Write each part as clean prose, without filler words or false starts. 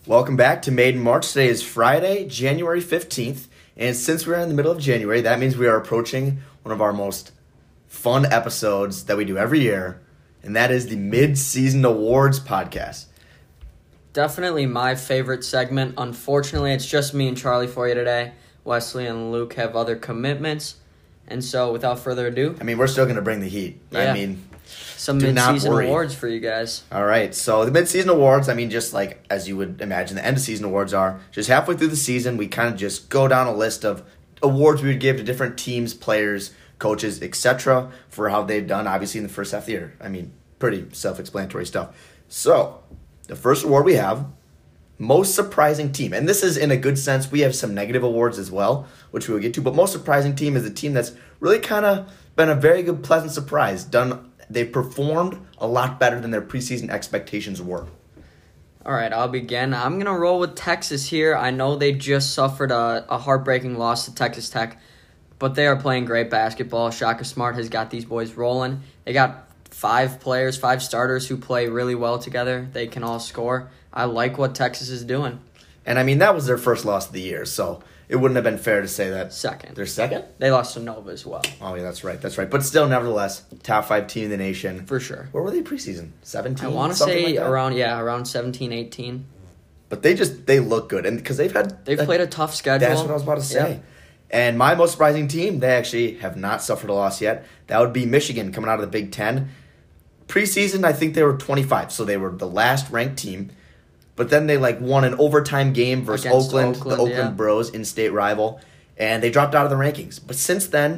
Welcome back to Made in March. Today is Friday, January 15th, and since we're in the middle of January, that means we are approaching one of our most fun episodes that we do every year, and that is the Mid-Season Awards podcast. Definitely my favorite segment. Unfortunately, it's just me and Charlie for you today. Wesley and Luke have other commitments, and so without further ado, We're still going to bring the heat. Yeah. Some do not mid-season worry. awards for you guys. All right, so the mid-season awards, just like as you would imagine the end-of-season awards are, just halfway through the season, we kind of just go down a list of awards we would give to different teams, players, coaches, etc. for how they've done, obviously, in the first half of the year. Pretty self-explanatory stuff. So, the first award we have, most surprising team. And this is in a good sense. We have some negative awards as well, which we will get to. But most surprising team is the team that's really kind of been a very good, pleasant surprise. They've performed a lot better than their preseason expectations were. All right, I'll begin. I'm going to roll with Texas here. I know they just suffered a heartbreaking loss to Texas Tech, but they are playing great basketball. Shaka Smart has got these boys rolling. They got 5 starters who play really well together. They can all score. I like what Texas is doing. And that was their first loss of the year, so it wouldn't have been fair to say that. Second. They're second? They lost to Nova as well. Oh, yeah, that's right. But still, nevertheless, top 5 team in the nation. For sure. Where were they preseason? 17? I want to say around 17, 18. But they look good. And because they've played a tough schedule. That's what I was about to say. Yeah. And my most surprising team, they actually have not suffered a loss yet. That would be Michigan coming out of the Big Ten. Preseason, I think they were 25, so they were the last ranked team. But then they won an overtime game versus Oakland, the Oakland Bros, in-state rival, and they dropped out of the rankings. But since then,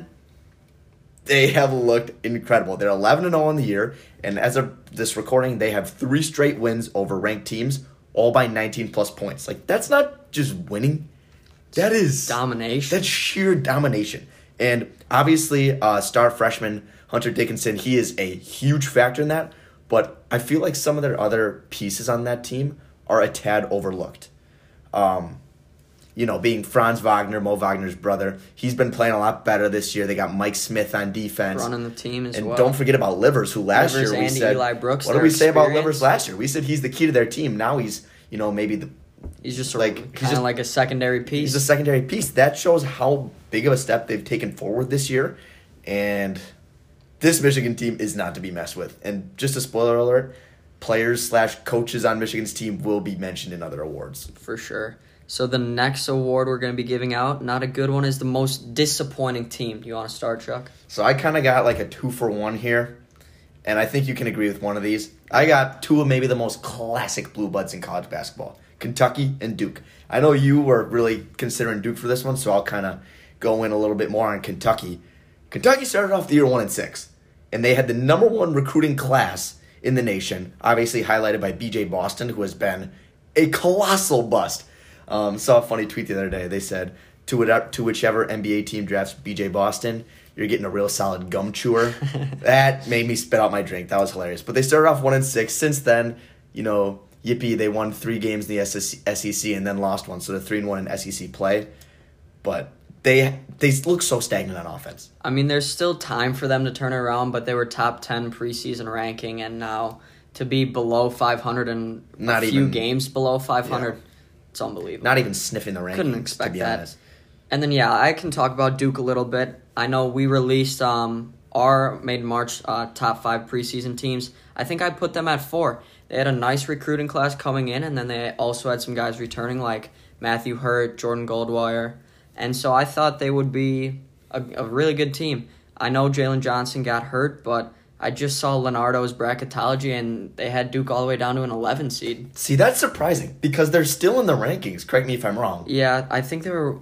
they have looked incredible. They're 11-0 in the year, and as of this recording, they have 3 straight wins over ranked teams, all by 19-plus points. That's not just winning. That is domination. That's sheer domination. And obviously, star freshman Hunter Dickinson, he is a huge factor in that, but I feel like some of their other pieces on that team are a tad overlooked. Being Franz Wagner, Mo Wagner's brother, he's been playing a lot better this year. They got Mike Smith on defense. Running the team as well. And don't forget about Livers, who last year we said, Eli Brooks, what did we say about Livers last year? We said he's the key to their team. Now he's, he's just like a secondary piece. He's a secondary piece. That shows how big of a step they've taken forward this year. And this Michigan team is not to be messed with. And just a spoiler alert, players/coaches on Michigan's team will be mentioned in other awards. For sure. So the next award we're going to be giving out, not a good one, is the most disappointing team. Do you want to start, Chuck? So I kind of got a 2-for-1 here, and I think you can agree with one of these. I got 2 of maybe the most classic blue bloods in college basketball, Kentucky and Duke. I know you were really considering Duke for this one, so I'll kind of go in a little bit more on Kentucky. Kentucky started off the year 1-6, and they had the number 1 recruiting class in the nation, obviously highlighted by B.J. Boston, who has been a colossal bust. Saw a funny tweet the other day. They said, to whichever NBA team drafts B.J. Boston, you're getting a real solid gum chewer. That made me spit out my drink. That was hilarious. But they started off 1-6. Since then, yippee, they won 3 games in the SEC and then lost one. So they're 3-1 in SEC play. But they look so stagnant on offense. There's still time for them to turn it around, but they were top 10 preseason ranking, and now to be below 500 and few games below 500, it's unbelievable. Not even sniffing the rankings. Couldn't expect to be that. Honest. And then, I can talk about Duke a little bit. I know we released our Made in March top 5 preseason teams. I think I put them at 4. They had a nice recruiting class coming in, and then they also had some guys returning like Matthew Hurt, Jordan Goldwire. And so I thought they would be a really good team. I know Jalen Johnson got hurt, but I just saw Leonardo's bracketology, and they had Duke all the way down to an 11 seed. See, that's surprising because they're still in the rankings. Correct me if I'm wrong. Yeah, I think they were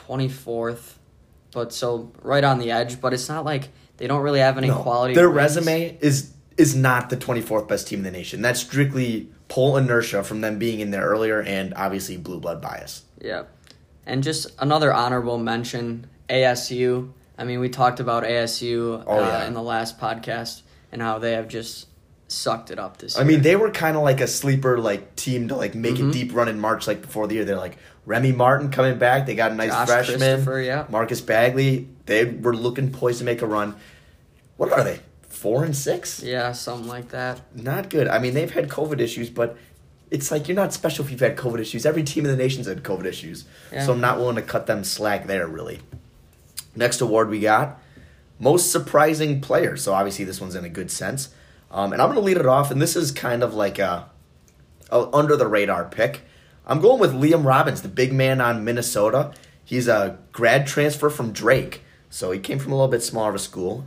24th, but so right on the edge. But it's not like they don't really have any quality. Their wins. resume is not the 24th best team in the nation. That's strictly poll inertia from them being in there earlier and obviously blue blood bias. Yeah. And just another honorable mention, ASU. We talked about ASU in the last podcast and how they have just sucked it up this year. They were kind of like a sleeper team to make a deep run in March before the year. They're Remy Martin coming back. They got a nice freshman. Marcus Bagley. They were looking poised to make a run. What are they? 4-6? Yeah, something like that. Not good. They've had COVID issues, but it's like you're not special if you've had COVID issues. Every team in the nation's had COVID issues. Yeah. So I'm not willing to cut them slack there, really. Next award we got, most surprising player. So obviously this one's in a good sense. And I'm going to lead it off, and this is kind of like a under-the-radar pick. I'm going with Liam Robbins, the big man on Minnesota. He's a grad transfer from Drake, so he came from a little bit smaller of a school.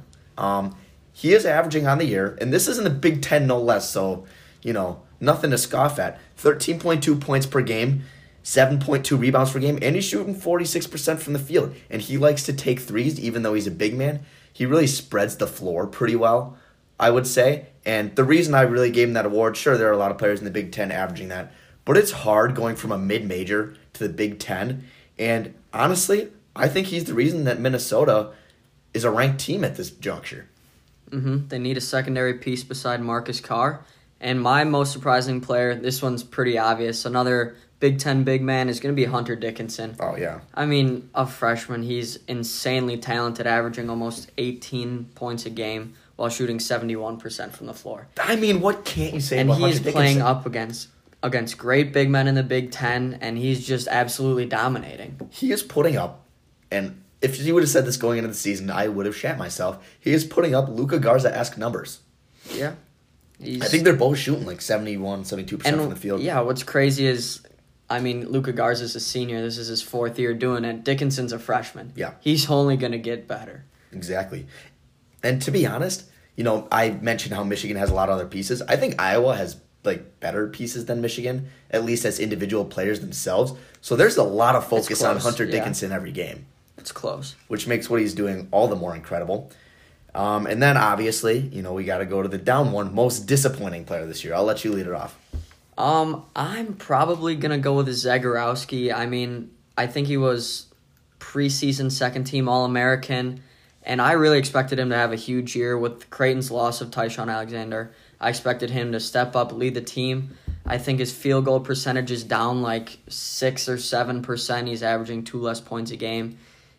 He is averaging on the year, and this is in the Big Ten no less, so, nothing to scoff at. 13.2 points per game, 7.2 rebounds per game, and he's shooting 46% from the field. And he likes to take threes, even though he's a big man. He really spreads the floor pretty well, I would say. And the reason I really gave him that award, sure, there are a lot of players in the Big Ten averaging that, but it's hard going from a mid-major to the Big Ten. And honestly, I think he's the reason that Minnesota is a ranked team at this juncture. They need a secondary piece beside Marcus Carr. And my most surprising player, this one's pretty obvious, another Big Ten big man is going to be Hunter Dickinson. Oh, yeah. I mean, a freshman, he's insanely talented, averaging almost 18 points a game while shooting 71% from the floor. I mean, what can't you say and about Hunter he's Dickinson? playing up against great big men in the Big Ten, and he's just absolutely dominating. He is putting up, and if you would have said this going into the season, I would have shat myself. He is putting up Luka Garza-esque numbers. Yeah. I think they're both shooting like 71, 72% from the field. Yeah, what's crazy is, Luka Garza's a senior. This is his fourth year doing it. Dickinson's a freshman. Yeah. He's only going to get better. Exactly. And to be honest, I mentioned how Michigan has a lot of other pieces. I think Iowa has better pieces than Michigan, at least as individual players themselves. So there's a lot of focus on Hunter Dickinson every game. It's close. Which makes what he's doing all the more incredible. And then obviously, we got to go to the down one, most disappointing player this year. I'll let you lead it off. I'm probably going to go with Zagorowski. I think he was preseason second-team All-American, and I really expected him to have a huge year with Creighton's loss of Tyshawn Alexander. I expected him to step up, lead the team. I think his field goal percentage is down 6 or 7%. He's averaging 2 less points a game.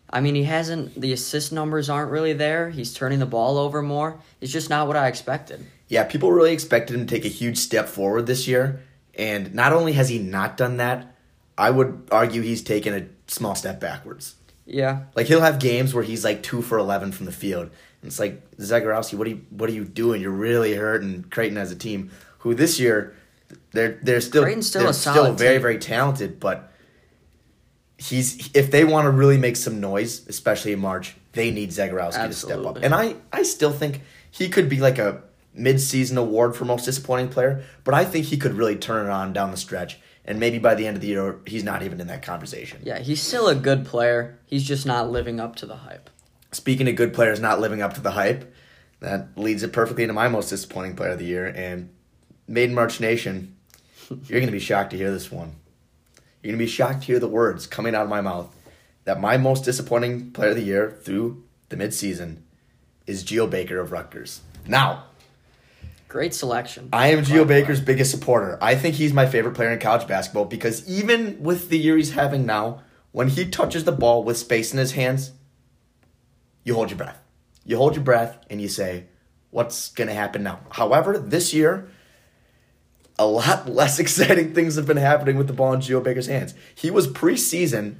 The assist numbers aren't really there. He's turning the ball over more. It's just not what I expected. Yeah, people really expected him to take a huge step forward this year. And not only has he not done that, I would argue he's taken a small step backwards. Yeah. He'll have games where he's 2 for 11 from the field. And it's like, Zagorowski, what are you doing? You're really hurting Creighton as a team, who this year, they're still very, very talented, but if they want to really make some noise, especially in March, they need Zagorowski to step up. And I still think he could be a mid-season award for most disappointing player, but I think he could really turn it on down the stretch, and maybe by the end of the year, he's not even in that conversation. Yeah, he's still a good player. He's just not living up to the hype. Speaking of good players not living up to the hype, that leads it perfectly into my most disappointing player of the year, and Made in March Nation, you're going to be shocked to hear this one. You're going to be shocked to hear the words coming out of my mouth that my most disappointing player of the year through the midseason is Geo Baker of Rutgers. Now, great selection. I am Geo Baker's biggest supporter. I think he's my favorite player in college basketball because even with the year he's having now, when he touches the ball with space in his hands, you hold your breath. You hold your breath and you say, what's going to happen now? However, this year, a lot less exciting things have been happening with the ball in Geo Baker's hands. He was preseason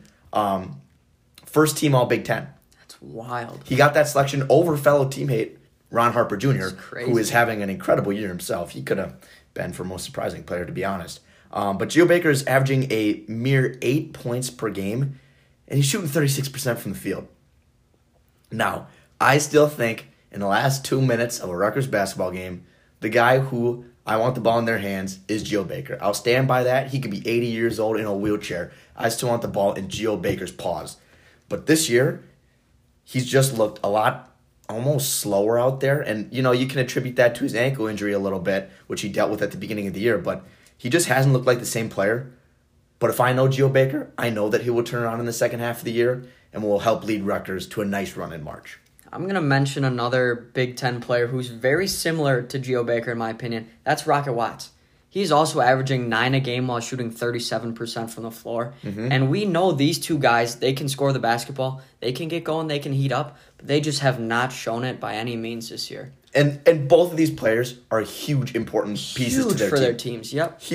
first team All Big Ten. That's wild. He got that selection over fellow teammate Ron Harper Jr., who is having an incredible year himself. He could have been for most surprising player, to be honest. But Geo Baker is averaging a mere 8 points per game, and he's shooting 36% from the field. Now, I still think in the last 2 minutes of a Rutgers basketball game, the guy who I want the ball in their hands is Geo Baker. I'll stand by that. He could be 80 years old in a wheelchair. I still want the ball in Geo Baker's paws. But this year, he's just looked a lot almost slower out there. And, you can attribute that to his ankle injury a little bit, which he dealt with at the beginning of the year. But he just hasn't looked like the same player. But if I know Geo Baker, I know that he will turn around in the second half of the year and will help lead Rutgers to a nice run in March. I'm going to mention another Big Ten player who's very similar to Geo Baker, in my opinion. That's Rocket Watts. He's also averaging 9 a game while shooting 37% from the floor. Mm-hmm. And we know these two guys, they can score the basketball. They can get going. They can heat up. But they just have not shown it by any means this year. And both of these players are huge, important pieces to their team. For their teams, yep. Huge.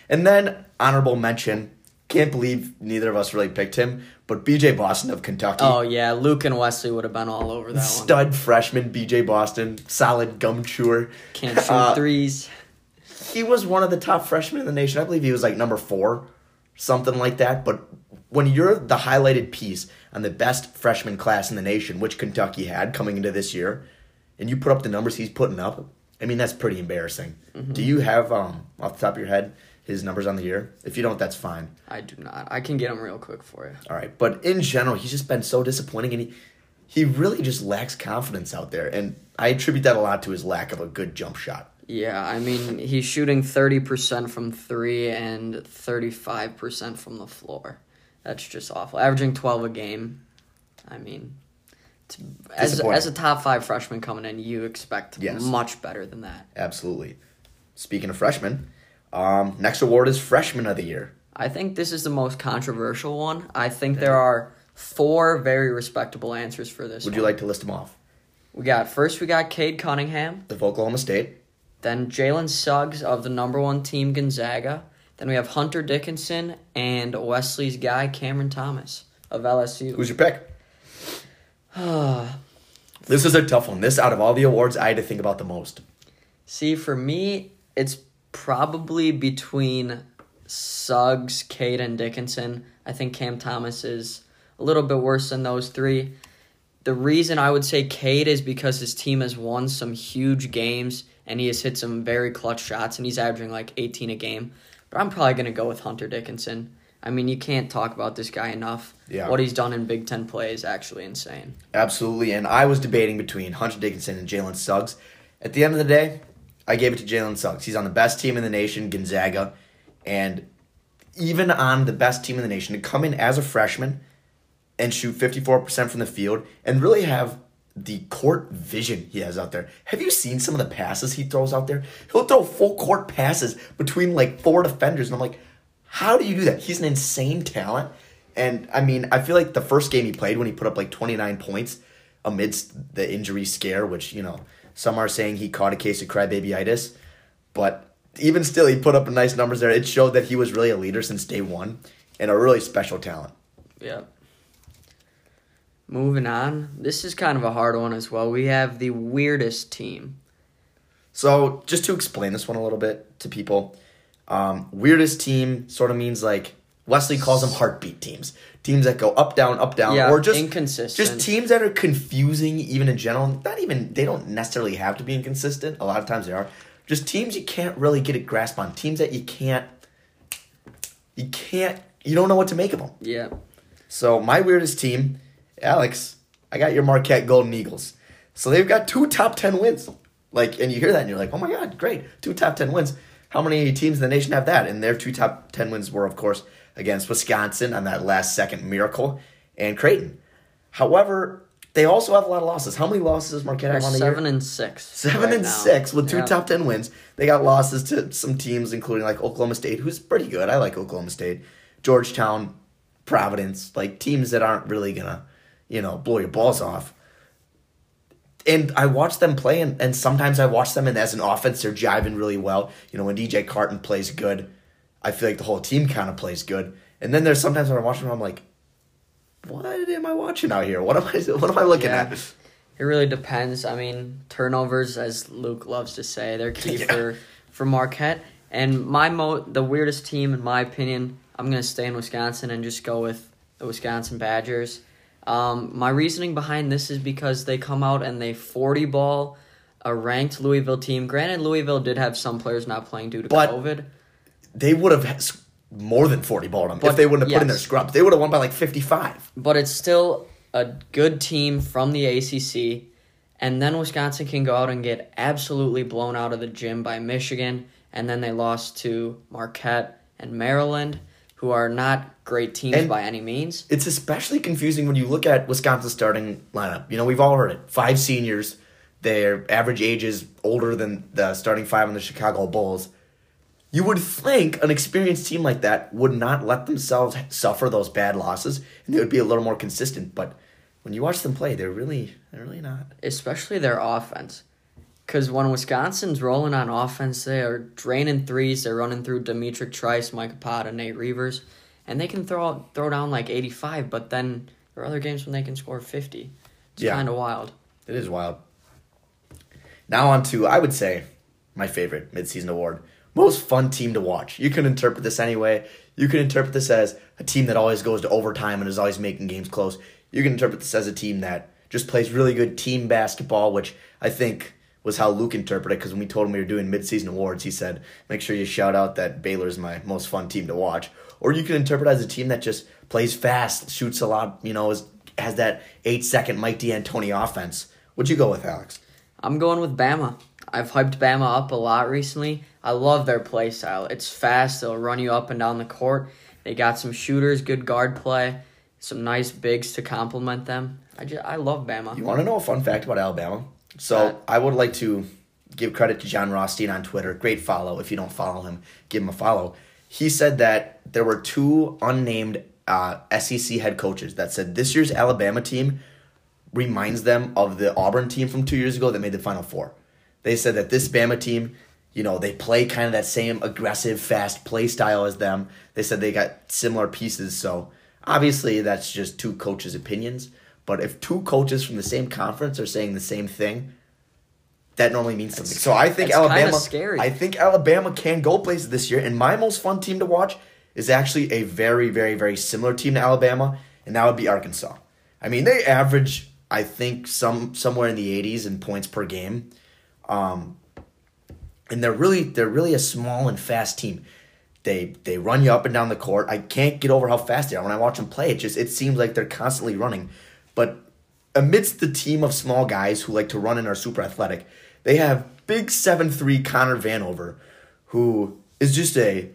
And then, honorable mention, can't believe neither of us really picked him, but B.J. Boston of Kentucky. Oh, yeah, Luke and Wesley would have been all over that one. Stud freshman B.J. Boston, solid gum chewer. Can't shoot threes. He was one of the top freshmen in the nation. I believe he was like number 4, something like that. But when you're the highlighted piece on the best freshman class in the nation, which Kentucky had coming into this year, and you put up the numbers he's putting up, I mean, that's pretty embarrassing. Mm-hmm. Do you have, off the top of your head, his numbers on the year? If you don't, that's fine. I do not. I can get them real quick for you. All right. But in general, he's just been so disappointing, and he really just lacks confidence out there. And I attribute that a lot to his lack of a good jump shot. Yeah, I mean, he's shooting 30% from 3 and 35% from the floor. That's just awful. Averaging 12 a game. I mean, as a top 5 freshman coming in, you expect much better than that. Absolutely. Speaking of freshmen, next award is Freshman of the Year. I think this is the most controversial one. I think there are 4 very respectable answers for this Would you like to list them off? First we got Cade Cunningham. Of Oklahoma State. Then Jalen Suggs of the number 1 team, Gonzaga. Then we have Hunter Dickinson and Wesley's guy, Cameron Thomas of LSU. Who's your pick? This is a tough one. This, out of all the awards, I had to think about the most. See, for me, it's probably between Suggs, Cade, and Dickinson. I think Cam Thomas is a little bit worse than those 3. The reason I would say Cade is because his team has won some huge games, and he has hit some very clutch shots, and he's averaging like 18 a game. But I'm probably going to go with Hunter Dickinson. I mean, you can't talk about this guy enough. Yeah. What he's done in Big Ten play is actually insane. Absolutely, and I was debating between Hunter Dickinson and Jalen Suggs. At the end of the day, I gave it to Jalen Suggs. He's on the best team in the nation, Gonzaga, and even on the best team in the nation, to come in as a freshman and shoot 54% from the field and really have the court vision he has out there. Have you seen some of the passes he throws out there? He'll throw full court passes between like 4 defenders, and I'm like, how do you do that? He's an insane talent. And, I mean, I feel like the first game he played when he put up like 29 points amidst the injury scare, which, you know, some are saying he caught a case of crybaby-itis. But even still, he put up nice numbers there. It showed that he was really a leader since day one and a really special talent. Yeah. Moving on. This is kind of a hard one as well. We have the weirdest team. So, just to explain this one a little bit to people, weirdest team sort of means like Wesley calls them heartbeat teams. Teams that go up, down, or just inconsistent. Just teams that are confusing even in general. They don't necessarily have to be inconsistent. A lot of times they are. Just teams you can't really get a grasp on. Teams that you don't know what to make of them. Yeah. So, my weirdest team, Alex, I got your Marquette Golden Eagles. So they've got 2 top 10 wins. And you hear that and you're like, oh my God, great. 2 top 10 wins. How many teams in the nation have that? And their 2 top 10 wins were, of course, against Wisconsin on that last second miracle and Creighton. However, they also have a lot of losses. How many losses does Marquette have on the year? 7-6. 7-6 with 2 top 10 wins. They got losses to some teams, including like Oklahoma State, who's pretty good. I like Oklahoma State. Georgetown, Providence, like teams that aren't really going to, blow your balls off. And I watch them play, and sometimes I watch them, and as an offense, they're jiving really well. When DJ Carton plays good, I feel like the whole team kind of plays good. And then there's sometimes when I watch them, I'm like, what am I watching out here? What am I looking at? It really depends. I mean, turnovers, as Luke loves to say, they're key for Marquette. And the weirdest team, in my opinion, I'm going to stay in Wisconsin and just go with the Wisconsin Badgers. My reasoning behind this is because they come out and they 40-ball a ranked Louisville team. Granted, Louisville did have some players not playing due to COVID. They would have more than 40-balled them if they wouldn't have put in their scrubs. They would have won by like 55. But it's still a good team from the ACC. And then Wisconsin can go out and get absolutely blown out of the gym by Michigan. And then they lost to Marquette and Maryland, who are not great teams by any means. It's especially confusing when you look at Wisconsin's starting lineup. We've all heard it. 5 seniors. Their average age is older than the starting 5 on the Chicago Bulls. You would think an experienced team like that would not let themselves suffer those bad losses, and they would be a little more consistent. But when you watch them play, they're really not. Especially their offense. Because when Wisconsin's rolling on offense, they are draining threes. They're running through Demetric Trice, Mike Pata, Nate Reavers. And they can throw down like 85, but then there are other games when they can score 50. It's kind of wild. It is wild. Now on to, I would say, my favorite midseason award. Most fun team to watch. You can interpret this anyway. You can interpret this as a team that always goes to overtime and is always making games close. You can interpret this as a team that just plays really good team basketball, which I think was how Luke interpreted it, because when we told him we were doing midseason awards, he said, make sure you shout out that Baylor's my most fun team to watch. Or you can interpret it as a team that just plays fast, shoots a lot, has that 8-second Mike D'Antoni offense. What'd you go with, Alex? I'm going with Bama. I've hyped Bama up a lot recently. I love their play style. It's fast. They'll run you up and down the court. They got some shooters, good guard play, some nice bigs to complement them. I love Bama. You want to know a fun fact about Alabama? So I would like to give credit to John Rothstein on Twitter. Great follow. If you don't follow him, give him a follow. He said that there were 2 unnamed SEC head coaches that said this year's Alabama team reminds them of the Auburn team from 2 years ago that made the Final Four. They said that this Bama team, they play kind of that same aggressive, fast play style as them. They said they got similar pieces. So obviously that's just 2 coaches' opinions. But if 2 coaches from the same conference are saying the same thing, that normally means something. So I think Alabama can go places this year. And my most fun team to watch is actually a very, very, very similar team to Alabama, and that would be Arkansas. I mean, they average, I think, somewhere in the 80s in points per game. And they're really a small and fast team. They run you up and down the court. I can't get over how fast they are. When I watch them play, it seems like they're constantly running. But amidst the team of small guys who like to run and are super athletic, they have big 7'3" Connor Vanover, who is just a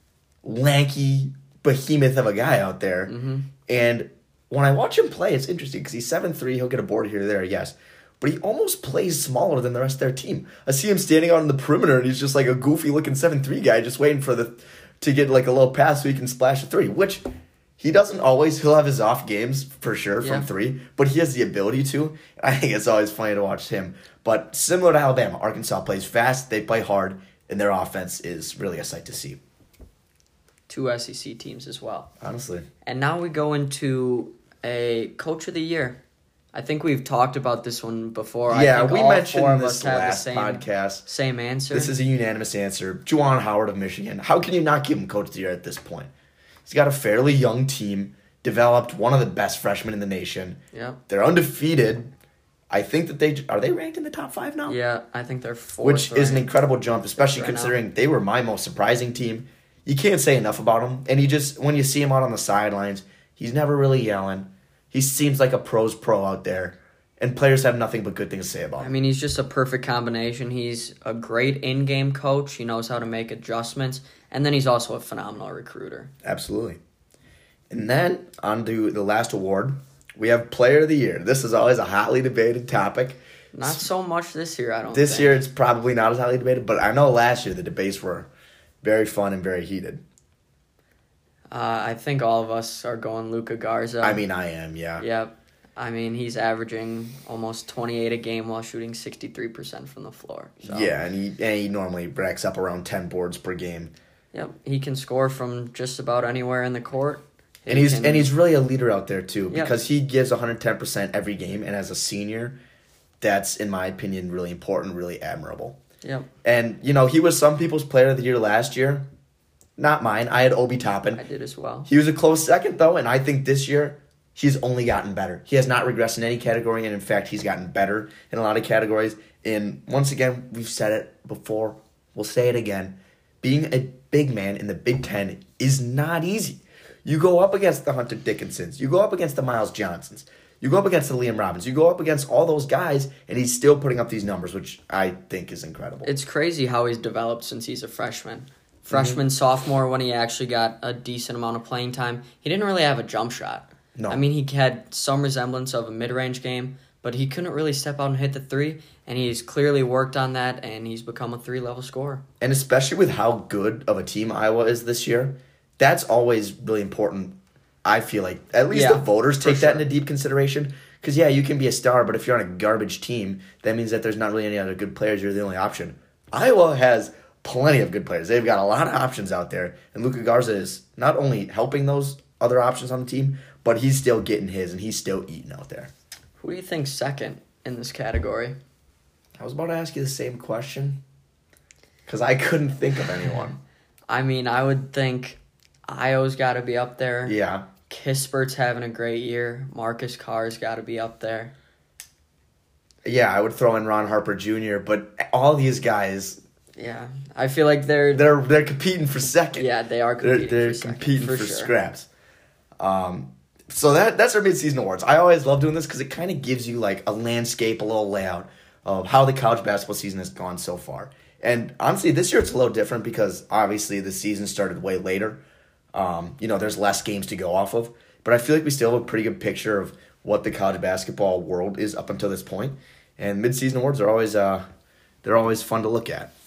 lanky behemoth of a guy out there. Mm-hmm. And when I watch him play, it's interesting because he's 7'3", he'll get a board here or there, yes. But he almost plays smaller than the rest of their team. I see him standing out on the perimeter, and he's just like a goofy-looking 7'3" guy just waiting to get like a little pass so he can splash a 3, which he doesn't always. He'll have his off games for sure from 3, but he has the ability to. I think it's always funny to watch him. But similar to Alabama, Arkansas plays fast, they play hard, and their offense is really a sight to see. 2 SEC teams as well. Honestly. And now we go into a Coach of the Year. I think we've talked about this one before. Yeah, I think we all mentioned 4 of this us have last the podcast. Same answer. This is a unanimous answer. Juwan Howard of Michigan. How can you not give him Coach of the Year at this point? He's got a fairly young team, developed one of the best freshmen in the nation. Yeah. They're undefeated. I think that are they ranked in the top 5 now? Yeah, I think they're 4th. Which is an incredible jump, especially considering they were my most surprising team. You can't say enough about him. And when you see him out on the sidelines, he's never really yelling. He seems like a pro's pro out there. And players have nothing but good things to say about him. I mean, he's just a perfect combination. He's a great in-game coach. He knows how to make adjustments. And then he's also a phenomenal recruiter. Absolutely. And then, on to the last award, we have Player of the Year. This is always a hotly debated topic. Not so much this year, I don't think. This year, it's probably not as hotly debated, but I know last year the debates were very fun and very heated. I think all of us are going Luka Garza. I mean, I am, yeah. Yep. I mean, he's averaging almost 28 a game while shooting 63% from the floor. So. Yeah, and he normally racks up around 10 boards per game. Yep, he can score from just about anywhere in the court. And he's really a leader out there too, because he gives 110% every game, and as a senior, that's, in my opinion, really important, really admirable. Yep. And, he was some people's Player of the Year last year. Not mine. I had Obi Toppin. I did as well. He was a close second, though, and I think this year he's only gotten better. He has not regressed in any category, and in fact, he's gotten better in a lot of categories. And once again, we've said it before. We'll say it again. Being a big man in the Big Ten is not easy. You go up against the Hunter Dickinsons. You go up against the Miles Johnsons. You go up against the Liam Robbins. You go up against all those guys, and he's still putting up these numbers, which I think is incredible. It's crazy how he's developed since he's a freshman. Freshman, sophomore, when he actually got a decent amount of playing time, he didn't really have a jump shot. No. I mean, he had some resemblance of a mid-range game, but he couldn't really step out and hit the 3, and he's clearly worked on that, and he's become a 3-level scorer. And especially with how good of a team Iowa is this year, that's always really important. I feel like at least the voters take that into deep consideration, Because, yeah, you can be a star, but if you're on a garbage team, that means that there's not really any other good players. You're the only option. Iowa has plenty of good players. They've got a lot of options out there, and Luka Garza is not only helping those other options on the team, but he's still getting his, and he's still eating out there. Who do you think's second in this category? I was about to ask you the same question because I couldn't think of anyone. I mean, I would think Io's got to be up there. Yeah. Kispert's having a great year. Marcus Carr's got to be up there. Yeah, I would throw in Ron Harper Jr., but all these guys... Yeah, I feel like they're competing for second. Yeah, they are competing they're for second. competing for sure. scraps. So that's our midseason awards. I always love doing this because it kind of gives you like a landscape, a little layout of how the college basketball season has gone so far. And honestly, this year it's a little different because obviously the season started way later. There's less games to go off of. But I feel like we still have a pretty good picture of what the college basketball world is up until this point. And midseason awards are always they're always fun to look at.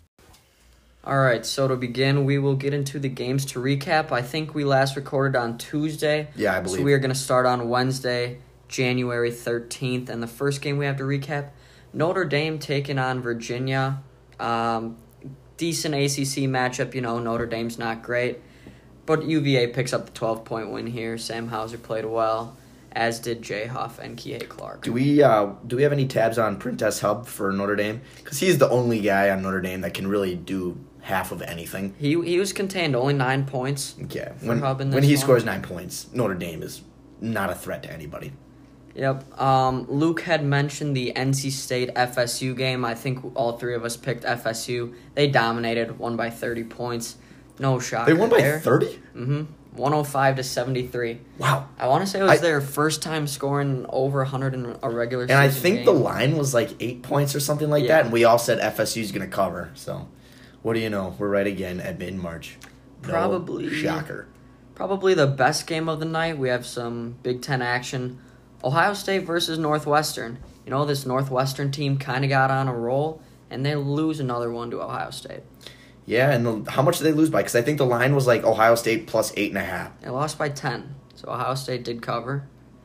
All right, so to begin, we will get into the games to recap. I think we last recorded on Tuesday. Yeah, I believe. So we are going to start on Wednesday, January 13th. And the first game we have to recap, Notre Dame taking on Virginia. Decent ACC matchup. Notre Dame's not great. But UVA picks up the 12-point win here. Sam Hauser played well, as did Jay Huff and Kihei Clark. Do we have any tabs on Printess Hub for Notre Dame? Because he's the only guy on Notre Dame that can really do half of anything. He was contained, only 9 points. Okay. When he scores 9 points, Notre Dame is not a threat to anybody. Yep. Luke had mentioned the NC State FSU game. I think all three of us picked FSU. They dominated, won by 30 points. No shocker. They won by there. 30? Mm-hmm. 105-73. Wow. I want to say it was their first time scoring over 100 in a regular season And I think game. the line was like 8 points or something like that, and we all said FSU's going to cover. So, what do you know? We're right again at mid-March. Probably. Shocker. Probably the best game of the night. We have some Big Ten action. Ohio State versus Northwestern. This Northwestern team kind of got on a roll, and they lose another one to Ohio State. Yeah, and how much did they lose by? Because I think the line was like Ohio State plus 8.5. They lost by 10, so Ohio State did cover.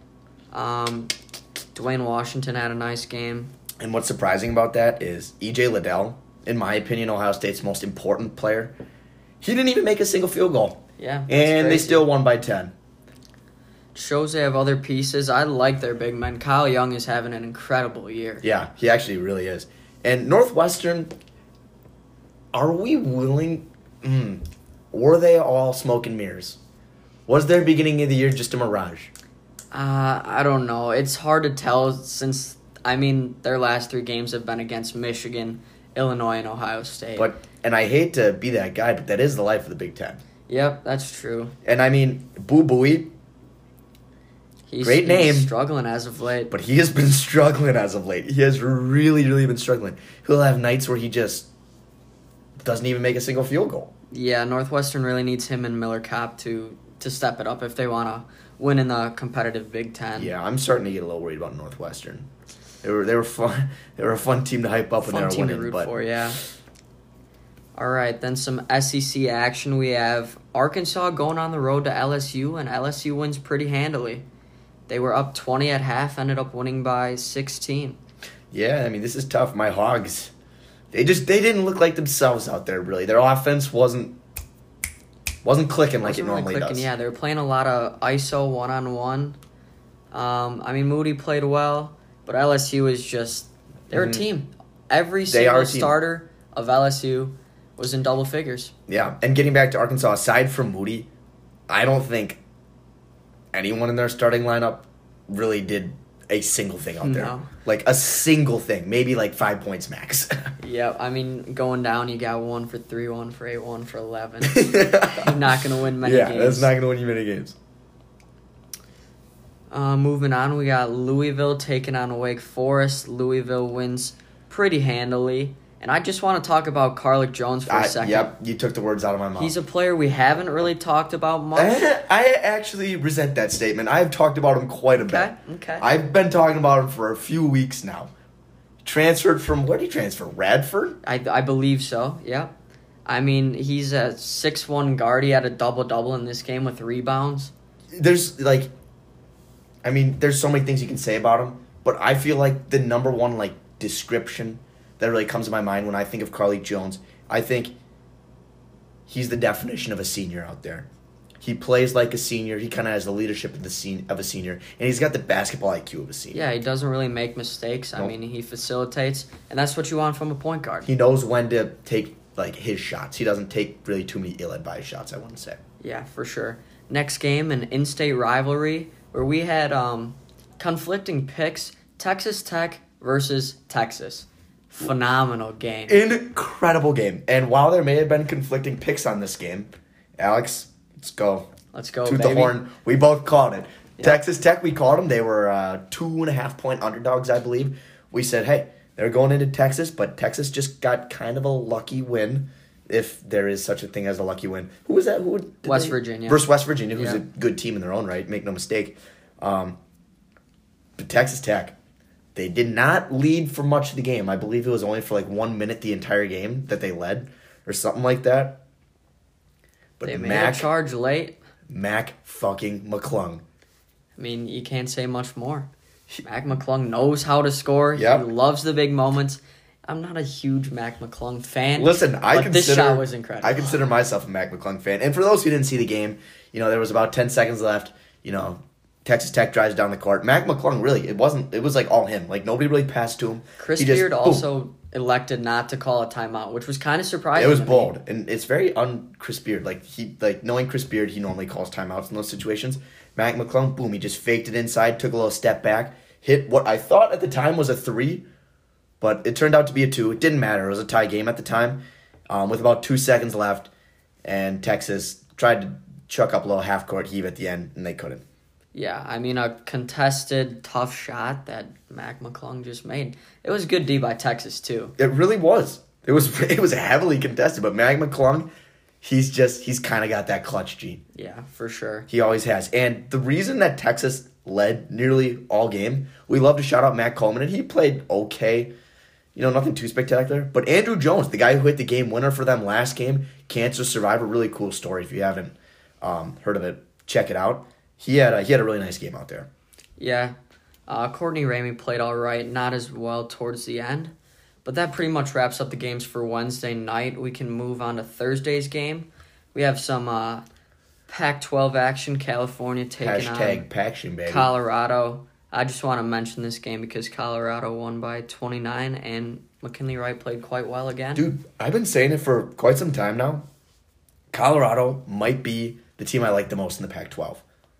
Dwayne Washington had a nice game. And what's surprising about that is E.J. Liddell, in my opinion, Ohio State's most important player. He didn't even make a single field goal. Yeah, and crazy. They still won by 10. Shows they have other pieces. I like their big men. Kyle Young is having an incredible year. Yeah, he actually really is. And Northwestern, are we willing... were they all smoke and mirrors? Was their beginning of the year just a mirage? I don't know. It's hard to tell since, their last 3 games have been against Michigan, Illinois, and Ohio State. And I hate to be that guy, but that is the life of the Big Ten. Yep, that's true. And Boo Buie, great name. He's struggling as of late. But he has been struggling as of late. He has really, really been struggling. He'll have nights where he just doesn't even make a single field goal. Yeah, Northwestern really needs him and Miller Kopp to step it up if they want to win in the competitive Big Ten. Yeah, I'm starting to get a little worried about Northwestern. They were fun. They were a fun team to hype up when they were winning. Fun team to root for, yeah. All right, then some SEC action. We have Arkansas going on the road to LSU, and LSU wins pretty handily. They were up 20 at half, ended up winning by 16. Yeah, this is tough. My Hogs, they didn't look like themselves out there, really. Their offense wasn't clicking like it normally does. Yeah, they were playing a lot of ISO one-on-one. Moody played well, but LSU is just... They're a team. Every single starter of LSU was in double figures. Yeah, and getting back to Arkansas, aside from Moody, I don't think anyone in their starting lineup really did a single thing out there. No. Like a single thing. Maybe like 5 points max. Yeah, going down, you got 1 for 3, 1 for 8, 1 for 11. You're not going to win many games. Yeah, that's not going to win you many games. Moving on, we got Louisville taking on Wake Forest. Louisville wins pretty handily. And I just want to talk about Carlick Jones for a second. Yep, you took the words out of my mouth. He's a player we haven't really talked about much. I actually resent that statement. I've talked about him quite a bit. Okay. I've been talking about him for a few weeks now. Transferred from, where did he transfer? Radford? I believe so, yeah. He's a 6'1" guard. He had a double-double in this game with rebounds. There's, I mean, there's so many things you can say about him, but I feel like the number one like description that really comes to my mind when I think of Carlik Jones, I think he's the definition of a senior out there. He plays like a senior. He kind of has the leadership of a senior, and he's got the basketball IQ of a senior. Yeah, he doesn't really make mistakes. Nope. I mean, he facilitates, and that's what you want from a point guard. He knows when to take like his shots. He doesn't take really too many ill-advised shots, I want to say. Yeah, for sure. Next game, an in-state rivalry where we had conflicting picks, Texas Tech versus Texas. Phenomenal game. Incredible game. And while there may have been conflicting picks on this game, Alex, let's go. Let's go, Toot baby. the horn. We both called it. Yep. Texas Tech, we called them. They were 2.5-point underdogs, I believe. We said, hey, they're going into Texas, but Texas just got kind of a lucky win, if there is such a thing as a lucky win. Who was that? West Virginia. Versus West Virginia, who's Yeah. a good team in their own right, make no mistake. But Texas Tech, they did not lead for much of the game. I believe it was only for like 1 minute the entire game that they led, or something like that. But They made a charge late. Mac fucking McClung. I mean, you can't say much more. Mac McClung knows how to score. Yep. He loves the big moments. I'm not a huge Mac McClung fan. Listen, but this shot was incredible. I consider myself a Mac McClung fan. And for those who didn't see the game, there was about 10 seconds left. Texas Tech drives down the court. Mac McClung, really, it was like all him. Like nobody really passed to him. Chris He just, Beard boom. also elected not to call a timeout, which was kind of surprising. It was to me. bold, and it's very un-Chris Beard. Knowing Chris Beard, he normally calls timeouts in those situations. Mac McClung, boom, he just faked it inside, took a little step back, hit what I thought at the time was a 3, but it turned out to be a 2. It didn't matter. It was a tie game at the time, with about 2 seconds left, and Texas tried to chuck up a little half-court heave at the end, and they couldn't. Yeah, I mean, a contested, tough shot that Mac McClung just made. It was good D by Texas, too. It really was. It was heavily contested, but Mac McClung, he's kind of got that clutch gene. Yeah, for sure. He always has. And the reason that Texas led nearly all game, we love to shout out Matt Coleman, and he played okay. Nothing too spectacular. But Andrew Jones, the guy who hit the game winner for them last game, cancer survivor, really cool story. If you haven't heard of it, check it out. He had a really nice game out there. Yeah. Courtney Ramey played all right, not as well towards the end. But that pretty much wraps up the games for Wednesday night. We can move on to Thursday's game. We have some Pac-12 action. California taking on #Paction, baby. Colorado. I just want to mention this game because Colorado won by 29, and McKinley Wright played quite well again. Dude, I've been saying it for quite some time now. Colorado might be the team I like the most in the Pac-12.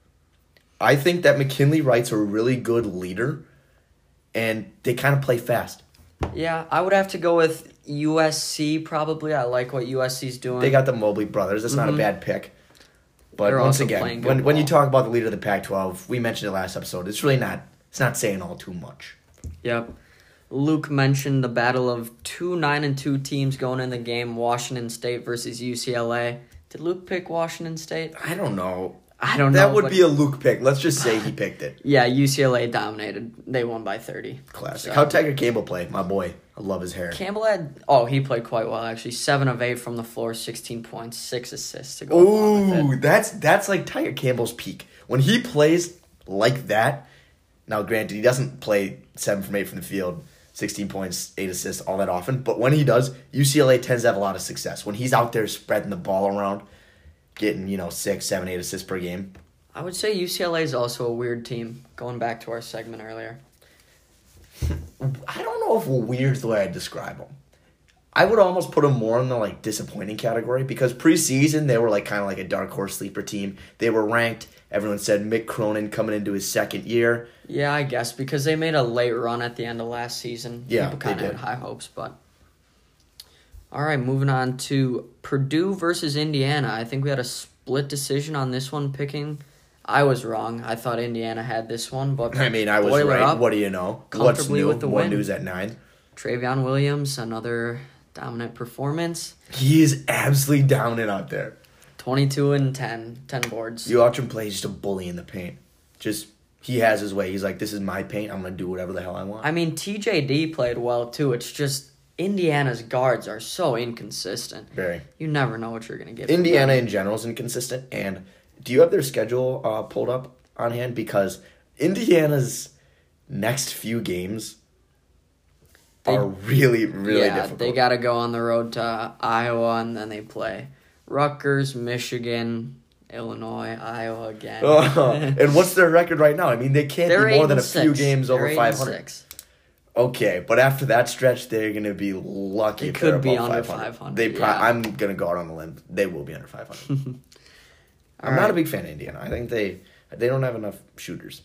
I think that McKinley Wright's a really good leader, and they kind of play fast. Yeah, I would have to go with USC probably. I like what USC's doing. They got the Mobley brothers. That's not a bad pick. But They're once also again, playing good when you ball. talk about the leader of the Pac-12, we mentioned it last episode. It's really not. It's not saying all too much. Yep. Luke mentioned the battle of two 9-2 teams going in the game, Washington State versus UCLA. Did Luke pick Washington State? I don't know. I don't know. That would but- be a Luke pick. Let's just say he picked it. Yeah, UCLA dominated. They won by 30. Classic. So- How Tiger Campbell played, my boy. I love his hair. Campbell he played quite well, actually. 7 of 8 from the floor, 16 points, 6 assists to go along with Ooh, it. that's like Tiger Campbell's peak. When he plays like that, now granted, he doesn't play 7 from 8 from the field, 16 points, 8 assists all that often, but when he does, UCLA tends to have a lot of success. When he's out there spreading the ball around, getting, 6, 7, 8 assists per game. I would say UCLA is also a weird team, going back to our segment earlier. I don't know if weird's the way I'd describe them. I would almost put them more in the disappointing category because preseason they were kind of like a dark horse sleeper team. They were ranked. Everyone said Mick Cronin coming into his second year. Yeah, I guess, because they made a late run at the end of last season. Yeah, People kind they of did. had high hopes, but... All right, moving on to Purdue versus Indiana. I think we had a split decision on this one, picking... I was wrong. I thought Indiana had this one, but I mean, I was Boiler right. up What do you know? What's comfortably new? with the More win. news at 9. Travion Williams, another dominant performance. He is absolutely down and out there. 22 and 10 boards. You watch him play, he's just a bully in the paint. He has his way. He's like, this is my paint. I'm going to do whatever the hell I want. I mean, TJD played well, too. It's just Indiana's guards are so inconsistent. Very. You never know what you're going to get. from Indiana them. in general is inconsistent. And do you have their schedule pulled up on hand? Because Indiana's next few games are really, really difficult. They got to go on the road to Iowa, and then they play Rutgers, Michigan, Illinois, Iowa again. And what's their record right now? I mean, they can't be more than a few games over 500. Okay, but after that stretch, they're going to be lucky if they're above 500. I'm going to go out on a limb. They will be under 500. I'm not a big fan of Indiana. I think they don't have enough shooters.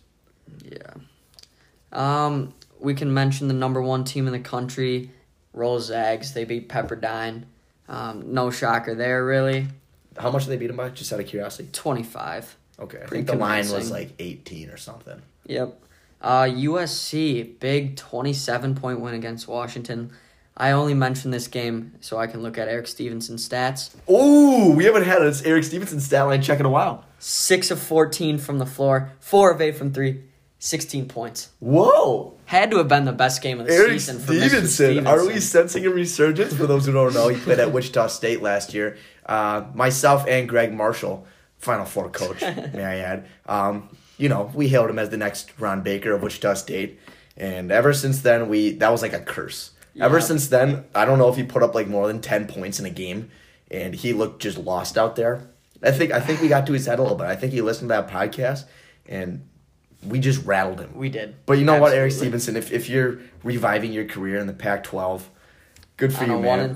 Yeah. We can mention the number 1 team in the country, Roll Zags. They beat Pepperdine. No shocker there, really. How much did they beat them by, just out of curiosity? 25. Okay, I think the line was like 18 or something. Yep. USC, big 27-point win against Washington. I only mentioned this game so I can look at Eric Stevenson's stats. Oh, we haven't had an Eric Stevenson stat line check in a while. 6 of 14 from the floor, 4 of 8 from 3, 16 points. Whoa. Had to have been the best game of the season for Mr. Stevenson. Are we sensing a resurgence? For those who don't know, he played at Wichita State last year. Myself and Greg Marshall, Final Four coach, may I add. We hailed him as the next Ron Baker of Wichita State. And ever since then, that was like a curse. Yeah. Ever since then, I don't know if he put up like more than 10 points in a game, and he looked just lost out there. I think we got to his head a little bit. I think he listened to that podcast, and we just rattled him. We did. But you know what, Eric Stevenson, if you're reviving your career in the Pac-12, good for you, man.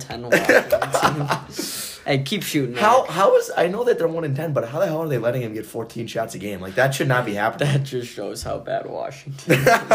1-10 Hey, keep shooting. I know that they're 1-10, but how the hell are they letting him get 14 shots a game? Like, that should not be happening. That just shows how bad Washington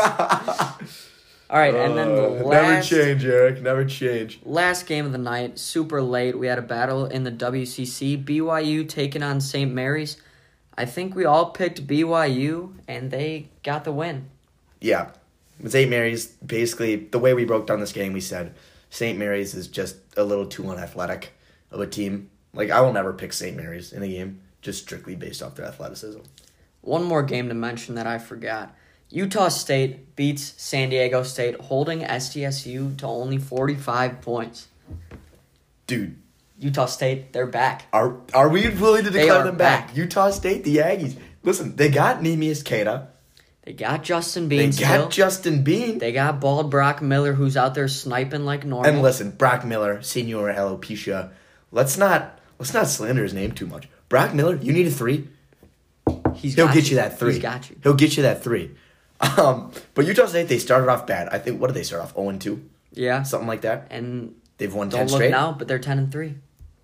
is. All right, and then the last... Never change, Eric. Never change. Last game of the night, super late. We had a battle in the WCC. BYU taking on St. Mary's. I think we all picked BYU, and they got the win. Yeah. St. Mary's, basically, the way we broke down this game, we said St. Mary's is just a little too unathletic of a team. Like, I will never pick St. Mary's in a game, just strictly based off their athleticism. One more game to mention that I forgot. Utah State beats San Diego State, holding SDSU to only 45 points. Dude. Utah State, they're back. Are we willing to declare them back? Utah State, the Aggies. Listen, they got Neemias Queta. They got Justin Bean still. They got bald Brock Miller, who's out there sniping like normal. And listen, Brock Miller, Senor Alopecia. Let's not slander his name too much. Brock Miller, you need a 3. He'll get you that 3. He's got you. He'll get you that 3. But Utah State, they started off bad. I think, what did they start off? 0-2? Yeah. Something like that. And they've won 10 don't straight. Look now, but they're 10-3.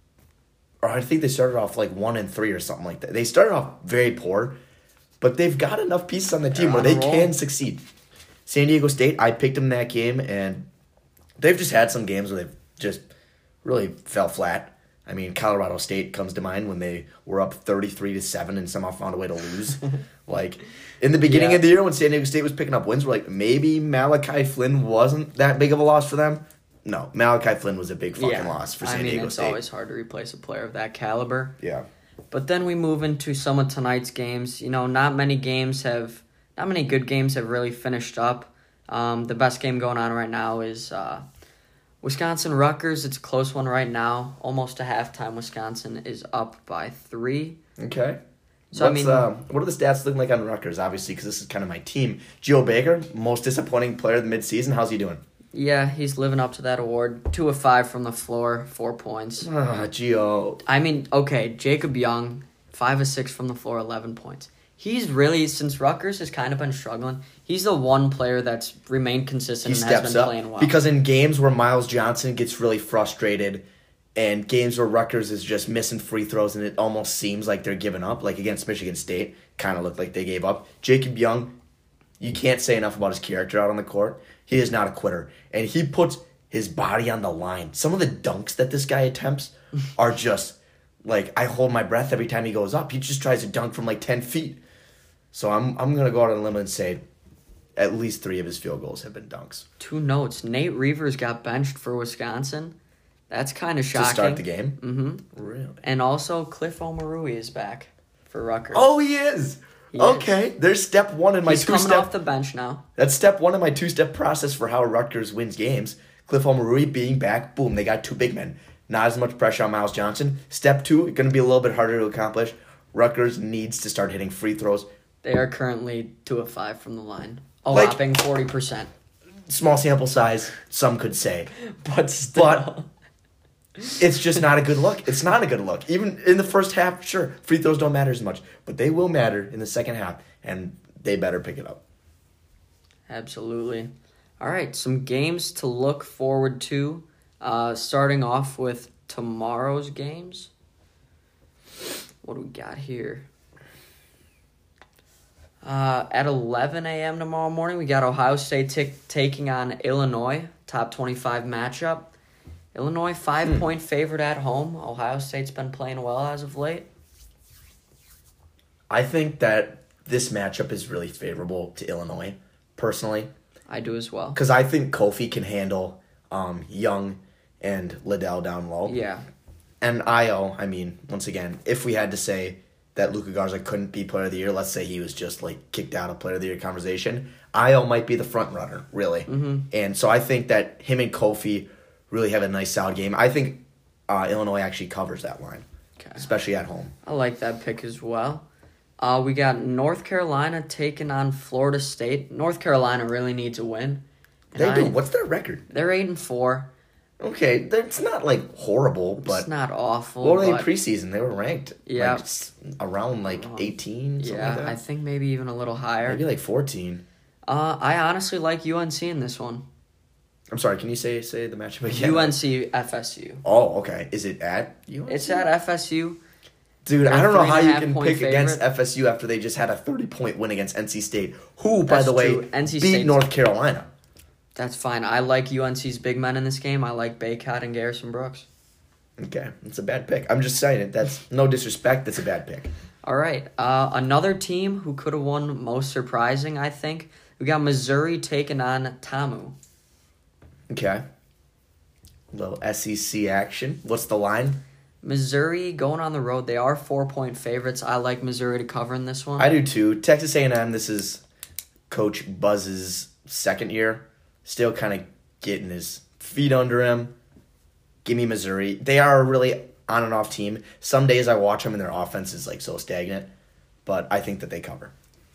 Or I think they started off like 1-3 or something like that. They started off very poor, but they've got enough pieces on the team where they can succeed. San Diego State, I picked them that game, and they've just had some games where they've just really fell flat. I mean, Colorado State comes to mind when they were up 33-7 and somehow found a way to lose. Like, in the beginning of the year when San Diego State was picking up wins, we're like, maybe Malachi Flynn wasn't that big of a loss for them. No, Malachi Flynn was a big fucking loss for San Diego State. It's always hard to replace a player of that caliber. Yeah. But then we move into some of tonight's games. Not many good games have really finished up. The best game going on right now is Wisconsin-Rutgers. It's a close one right now. Almost to halftime, Wisconsin is up by 3. Okay. So what are the stats looking like on Rutgers, obviously, because this is kind of my team. Geo Baker, most disappointing player of the midseason. How's he doing? Yeah, he's living up to that award. 2 of 5 from the floor, 4 points. Geo. I mean, okay, Jacob Young, 5 of 6 from the floor, 11 points. He's really, since Rutgers has kind of been struggling, he's the one player that's remained consistent and has been playing well. Because in games where Miles Johnson gets really frustrated and games where Rutgers is just missing free throws and it almost seems like they're giving up, like against Michigan State, kind of looked like they gave up. Jacob Young, you can't say enough about his character out on the court. He is not a quitter. And he puts his body on the line. Some of the dunks that this guy attempts are just, like, I hold my breath every time he goes up. He just tries to dunk from, like, 10 feet. So I'm going to go out on a limb and say at least 3 of his field goals have been dunks. 2 notes. Nate Reavers got benched for Wisconsin. That's kind of shocking. To start the game? Mm-hmm. Really? And also, Cliff Omarui is back for Rutgers. Oh, he is? Okay, there's step 1 in my two-step. He's coming off the bench now. That's step 1 in my 2-step process for how Rutgers wins games. Cliff Omarui being back, boom, they got 2 big men. Not as much pressure on Miles Johnson. Step 2, going to be a little bit harder to accomplish. Rutgers needs to start hitting free throws They are currently 2 of 5 from the line. A Like- whopping 40%. Small sample size, some could say. But still. It's just not a good look. It's not a good look. Even in the first half, sure, free throws don't matter as much, but they will matter in the second half, and they better pick it up. Absolutely. All right, some games to look forward to. Starting off with tomorrow's games. What do we got here? At 11 a.m. tomorrow morning, we got Ohio State taking on Illinois, top 25 matchup. Illinois, 5-point favorite at home. Ohio State's been playing well as of late. I think that this matchup is really favorable to Illinois, personally, I do as well. because I think Kofi can handle Young and Liddell down low. Yeah. And Io, I mean, once again, if we had to say that Luka Garza couldn't be Player of the Year, let's say he was just like kicked out of Player of the Year conversation, Io might be the front runner, really. Mm-hmm. And so I think that him and Kofi really have a nice, solid game. I think Illinois actually covers that line, Okay. especially at home. I like that pick as well. We got North Carolina taking on Florida State. North Carolina really needs a win. And They do. What's their record? They're 8-4. Okay, it's not like horrible, but It's not awful. what were they but preseason? They were ranked Yeah. like, around like 18, something yeah, like that. I think maybe even a little higher. Maybe like 14. I honestly like UNC in this one. I'm sorry, can you say the matchup again? UNC FSU. Oh, okay. Is it at UNC? It's at FSU. Dude, They're I don't know how you 3.5 can point pick against favorite. FSU after they just had a 30-point win against NC State, who, by That's the way, true. NC beat State's- North Carolina. That's fine. I like UNC's big men in this game. I like Baycott and Garrison Brooks. Okay, it's a bad pick. I'm just saying it. That's no disrespect. That's a bad pick. All right. Another team who could have won most surprising, I think. We got Missouri taking on TAMU. Okay. Little SEC action. What's the line? Missouri going on the road. They are 4-point favorites. I like Missouri to cover in this one. I do too. Texas A&M, this is Coach Buzz's second year. Still kind of getting his feet under him. Give me Missouri. They are a really on and off team. Some days I watch them and their offense is like so stagnant, but I think that they cover.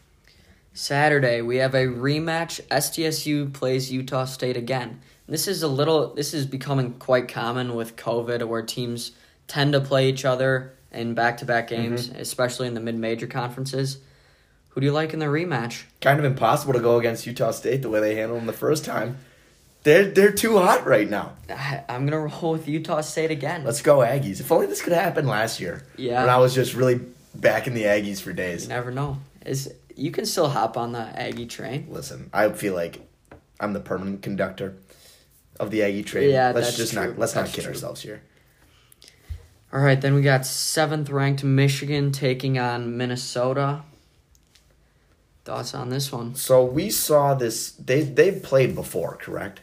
Saturday, we have a rematch. SDSU plays Utah State again. This is becoming quite common with COVID, where teams tend to play each other in back-to-back games, especially in the mid-major conferences. Who do you like in the rematch? Kind of impossible to go against Utah State the way they handled them the first time. They're too hot right now. I'm going to roll with Utah State again. Let's go Aggies. If only this could happen last year. Yeah. When I was just really back in the Aggies for You days. never know. You can still hop on the Aggie train. Listen, I feel like I'm the permanent conductor of the Aggie train. Yeah, let's that's true. Let's not That's kid true. ourselves here. All right, then we got 7th-ranked Michigan taking on Minnesota. Thoughts on this one? So we saw this. They've played before, correct?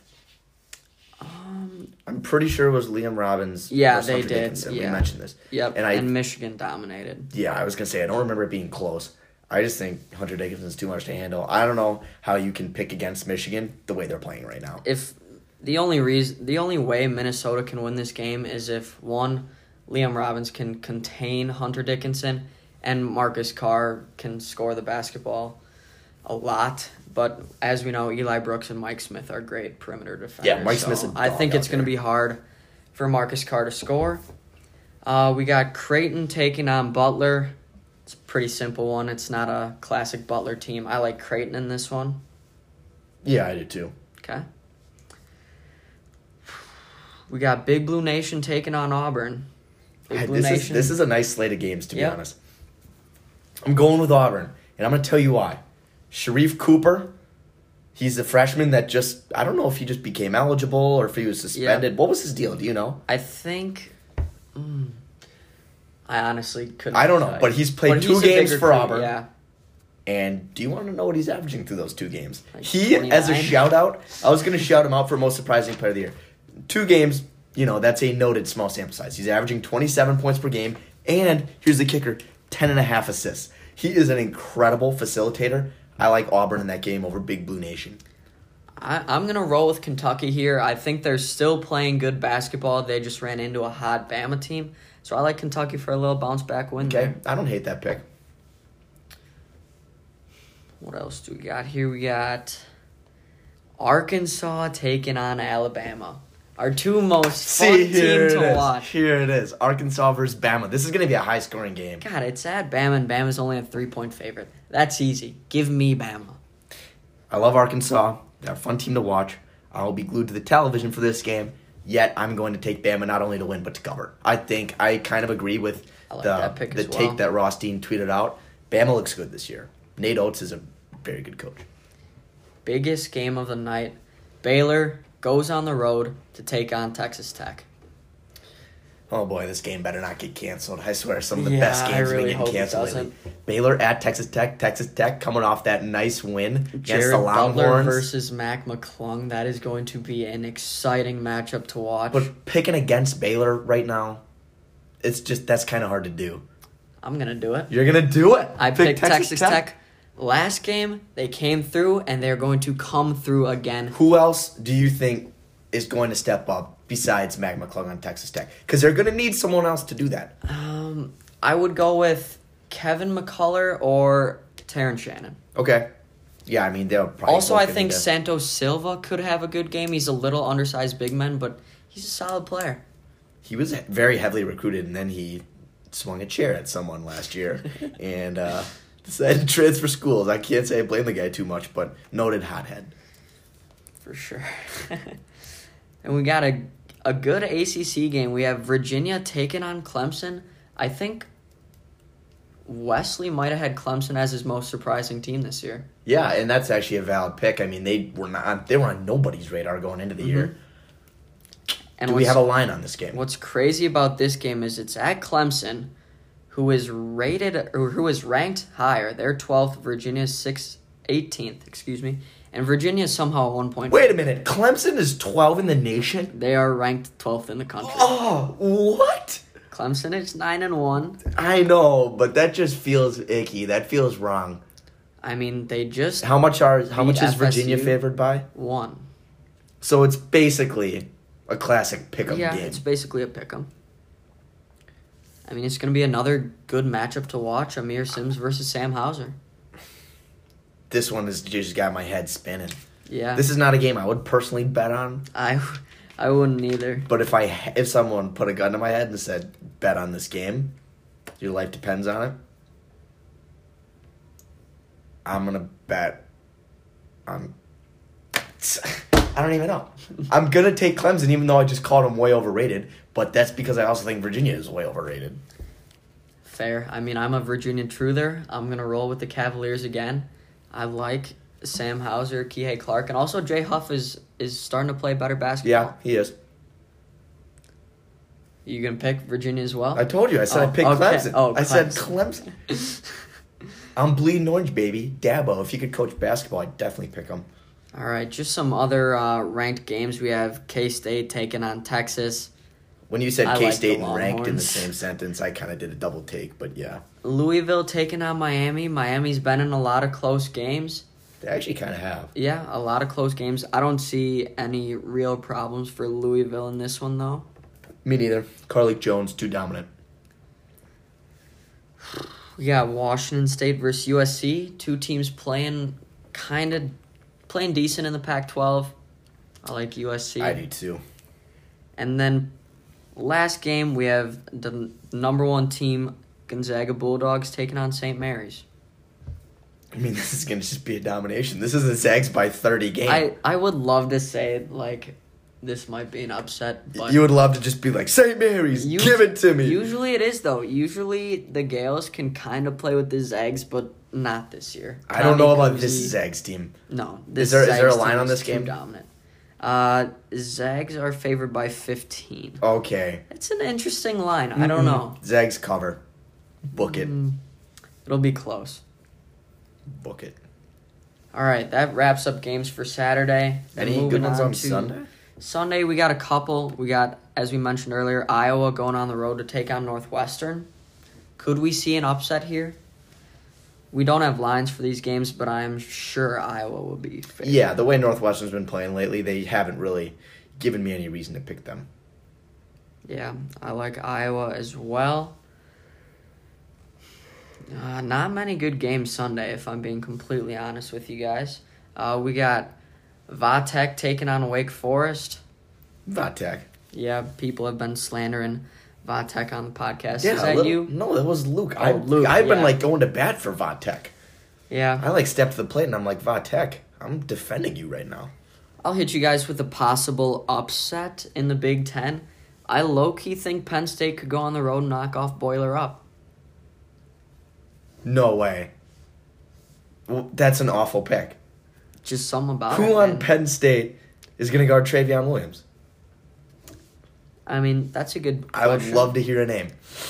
I'm pretty sure it was Liam Robbins. Yeah, versus they Hunter did. Dickinson. Yeah. We mentioned this. Yep, And and Michigan dominated. Yeah, I was gonna say I don't remember it being close. I just think Hunter Dickinson's too much to handle. I don't know how you can pick against Michigan the way they're playing right now. If the only way Minnesota can win this game is if one, Liam Robbins can contain Hunter Dickinson, and Marcus Carr can score the basketball a lot. But as we know, Eli Brooks and Mike Smith are great perimeter defenders. Yeah, Mike Smith's a I dog think out it's going to there. be hard for Marcus Carr to score. We got Creighton taking on Butler. It's a pretty simple one. It's not a classic Butler team. I like Creighton in this one. Yeah, I do too. Okay. We got Big Blue Nation taking on Auburn. Big Blue Nation. This is a nice slate of games, to be Yep. honest. I'm going with Auburn, and I'm going to tell you why. Sharif Cooper, he's a freshman that I don't know if he just became eligible or if he was suspended. Yep. What was his deal? Do you know? I think. I honestly couldn't. I don't know, tell you. but he's played two a games big for recruit, Auburn. Yeah. And do you want to know what he's averaging through those two games? Like He, as a 29. shout-out, I was going to shout him out for most surprising player of the year. 2 games, that's a noted small sample size. He's averaging 27 points per game, and here's the kicker, 10.5 assists. He is an incredible facilitator. I like Auburn in that game over Big Blue Nation. I'm going to roll with Kentucky here. I think they're still playing good basketball. They just ran into a hot Bama team. So I like Kentucky for a little bounce-back win Okay, there. I don't hate that pick. What else do we got here? We got Arkansas taking on Alabama. Our two most fun teams to watch. Here it is. Arkansas versus Bama. This is going to be a high-scoring game. God, it's at Bama, and Bama's only a 3-point favorite. That's easy. Give me Bama. I love Arkansas. They're a fun team to watch. I'll be glued to the television for this game. Yet, I'm going to take Bama not only to win, but to cover. I think I kind of agree with the take that Ross Dean tweeted out. Bama looks good this year. Nate Oates is a very good coach. Biggest game of the night. Baylor goes on the road to take on Texas Tech. Oh boy, this game better not get canceled. I swear, some of the best games have been getting canceled lately. Baylor at Texas Tech. Texas Tech coming off that nice win against the Longhorns. Butler versus Mac McClung. That is going to be an exciting matchup to watch. But picking against Baylor right now, that's kind of hard to do. I'm going to do it. You're going to do it? I picked Texas Tech. Last game, they came through, and they're going to come through again. Who else do you think is going to step up besides Mac McClung on Texas Tech? Because they're going to need someone else to do that. I would go with Kevin McCullough or Terrence Shannon. Okay. Yeah, I mean, they'll probably... Also, I think Santos Silva could have a good game. He's a little undersized big man, but he's a solid player. He was very heavily recruited, and then he swung a chair at someone last year and decided to transfer schools. I can't say I blame the guy too much, but noted hothead. For sure. And we got a good ACC game. We have Virginia taking on Clemson. I think Wesley might have had Clemson as his most surprising team this year. Yeah, and that's actually a valid pick. I mean, they were on nobody's radar going into the year. And do we have a line on this game? What's crazy about this game is it's at Clemson, who is ranked higher. They're 12th, Virginia's 18th, and Virginia is somehow a 1 point. Wait a minute, Clemson is 12 in the nation? They are ranked 12th in the country. Oh, what? Clemson is 9-1. I know, but that just feels icky. That feels wrong. I mean, they just how much is Virginia favored by? 1. So it's basically a classic pick'em game. Yeah, it's basically a pick'em. I mean, it's going to be another good matchup to watch. Amir Sims versus Sam Hauser. This one has just got my head spinning. Yeah. This is not a game I would personally bet on. I wouldn't either. But if someone put a gun to my head and said, bet on this game, your life depends on it, I'm going to bet on... I don't even know. I'm going to take Clemson even though I just called them way overrated, but that's because I also think Virginia is way overrated. Fair. I mean, I'm a Virginia truther. I'm going to roll with the Cavaliers again. I like Sam Hauser, Kihei Clark, and also Jay Huff is starting to play better basketball. Yeah, he is. You going to pick Virginia as well? I told you. I said I picked Clemson. Oh, I said Clemson. I'm bleeding orange, baby. Dabo, if you could coach basketball, I'd definitely pick him. All right, just some other ranked games. We have K-State taking on Texas. When you said K-State and ranked in the same sentence, I kind of did a double take, but yeah. Louisville taking on Miami. Miami's been in a lot of close games. They actually kind of have. Yeah, a lot of close games. I don't see any real problems for Louisville in this one, though. Me neither. Carlik Jones, too dominant. We got Washington State versus USC. Two teams playing decent in the Pac-12. I like USC. I do too. And then last game, we have the number 1 team, Gonzaga Bulldogs, taking on St. Mary's. I mean, this is going to just be a domination. This is the Zags by 30 game. I would love to say, this might be an upset. But you would love to just be like, St. Mary's, give it to me. Usually it is, though. Usually the Gales can kind of play with the Zags, but not this year. I don't know about this Zags team. No. Is there a line on this game? Dominant. Zags are favored by 15. Okay. It's an interesting line. I don't know. Zags cover. Book it. It'll be close. Book it. All right, that wraps up games for Saturday. Any good ones on Sunday? Sunday, we got a couple. We got, as we mentioned earlier, Iowa going on the road to take on Northwestern. Could we see an upset here? We don't have lines for these games, but I'm sure Iowa will be favored. Yeah, the way Northwestern's been playing lately, they haven't really given me any reason to pick them. Yeah, I like Iowa as well. Not many good games Sunday, if I'm being completely honest with you guys. We got Vatek taking on Wake Forest. Vatek. Yeah, people have been slandering Vatek on the podcast. Yeah, Is that you? No, that was Luke. Oh, Luke, I've been yeah. like going to bat for Vatek. Yeah. I like stepped to the plate and I'm like, Vatek, I'm defending you right now. I'll hit you guys with a possible upset in the Big Ten. I low-key think Penn State could go on the road and knock off Boiler up. No way. Well, that's an awful pick. Just something about it. Who on man. Penn State is going to guard Travion Williams? I mean, that's a good I would question. love to hear a name.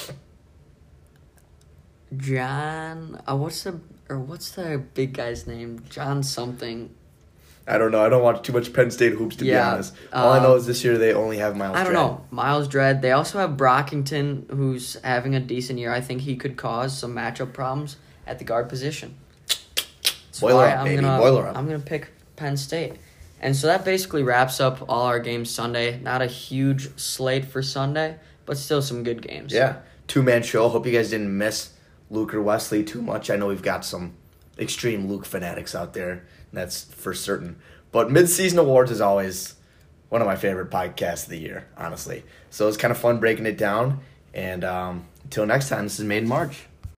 John, what's the big guy's name? John something. I don't know. I don't watch too much Penn State hoops, to be Yeah, honest. All I know is this year they only have Miles I don't Dredd. know. Miles Dredd. They also have Brockington, who's having a decent year. I think he could cause some matchup problems at the guard position. That's Boiler why up, baby. Boiler up. I'm gonna pick Penn State. And so that basically wraps up all our games Sunday. Not a huge slate for Sunday, but still some good games. Yeah. Two-man show. Hope you guys didn't miss Luke or Wesley too much. I know we've got some extreme Luke fanatics out there, and that's for certain. But mid-season awards is always one of my favorite podcasts of the year, honestly. So it's kind of fun breaking it down. And until next time, this is Made in March.